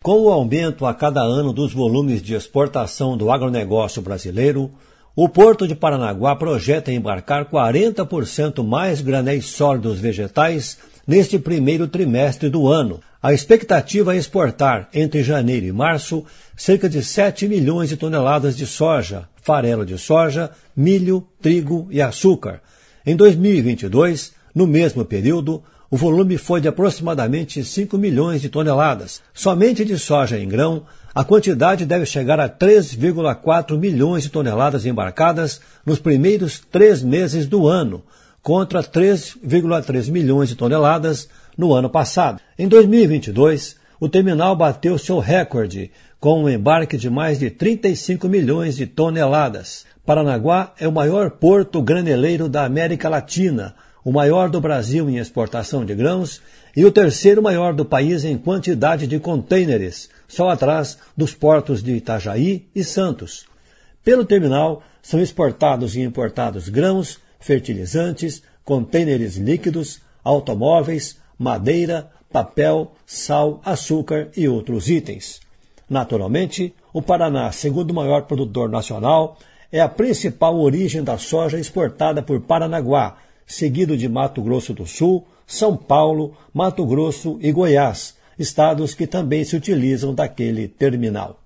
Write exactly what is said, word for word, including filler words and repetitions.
Com o aumento a cada ano dos volumes de exportação do agronegócio brasileiro, o Porto de Paranaguá projeta embarcar quarenta por cento mais granéis sólidos vegetais neste primeiro trimestre do ano. A expectativa é exportar, entre janeiro e março, cerca de sete milhões de toneladas de soja, farelo de soja, milho, trigo e açúcar. Em dois mil e vinte e dois, no mesmo período, o volume foi de aproximadamente cinco milhões de toneladas. Somente de soja em grão, a quantidade deve chegar a três vírgula quatro milhões de toneladas embarcadas nos primeiros três meses do ano, contra três vírgula três milhões de toneladas no ano passado. Em dois mil e vinte e dois, o terminal bateu seu recorde, com um embarque de mais de trinta e cinco milhões de toneladas. Paranaguá é o maior porto graneleiro da América Latina, o maior do Brasil em exportação de grãos e o terceiro maior do país em quantidade de contêineres, só atrás dos portos de Itajaí e Santos. Pelo terminal, são exportados e importados grãos, fertilizantes, contêineres líquidos, automóveis, madeira, papel, sal, açúcar e outros itens. Naturalmente, o Paraná, segundo maior produtor nacional, é a principal origem da soja exportada por Paranaguá, seguido de Mato Grosso do Sul, São Paulo, Mato Grosso e Goiás, estados que também se utilizam daquele terminal.